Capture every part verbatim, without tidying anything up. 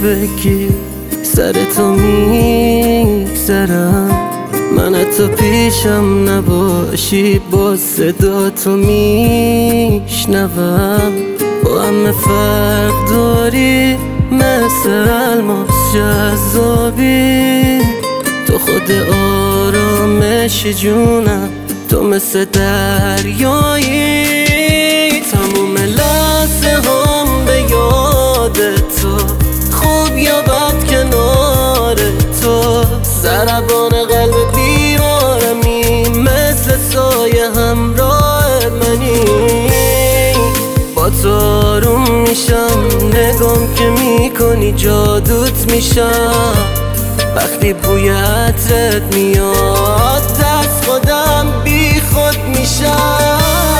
بگی سر تو میگذرم، من حتی پیشم نباشی با صدا تو میشنوم. با همه فرق داری، مثل الماس جذابی، تو خود آرامشی جونم، تو مثل دریایی. تموم لحظه هم به یاد تو، خوب یا بد کنار تو، ضربان قلب بیمارمی، مثل سایه همراه منی. با تو آروم میشم، نگام که میکنی جادوت میشم. وقتی بوی عطرت میاد، دست خودم بی خود میشم.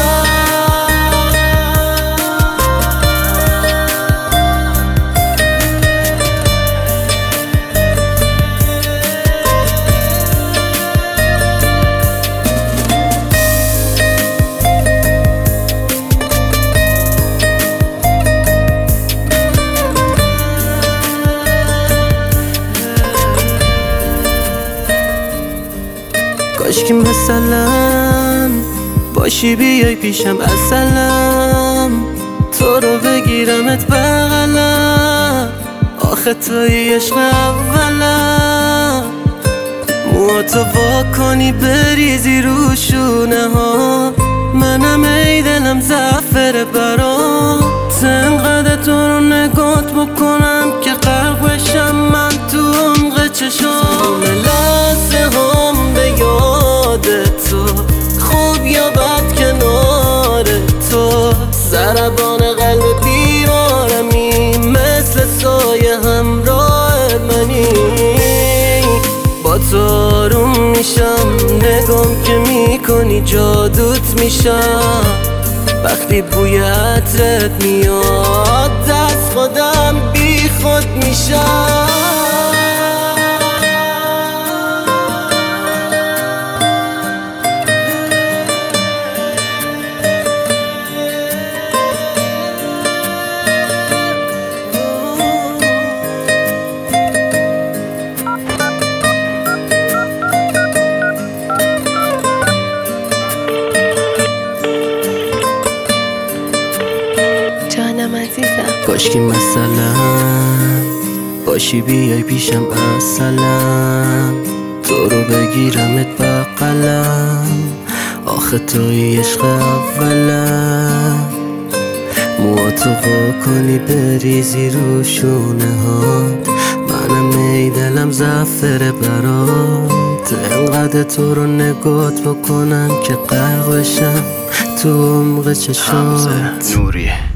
کاشکی مثلا باشی بیای پیشم اصلم، تو رو بگیرمت بغلم، آخه توی عشق اولم. موهاتو وا کنی بریزی رو شونه ها، منم ای دلم زعفر برام. انقدر تو رو نگات بکنم که غرق بشم من تو عمق چشام. لحظه هم به یاد تو، خوب یا بد کنار تو، ضربان قلب بیمارمی، مثل سایه همراه منی. با تو آروم میشم، نگام که میکنی جادوت میشم. وقتی بوی عطرت میاد، دست خودم بی خود میشم. کاشکی مثلا باشی بیای پیشم اصلم، تو رو بگیرمت بغلم، آخه توی عشق اولم. موهاتو وا کنی بریزی رو شونه ها، منم ای دلم زعفر برات. انقدر تو رو نگات بکنم که غرق بشم تو عمق چشات. حمزه نوری.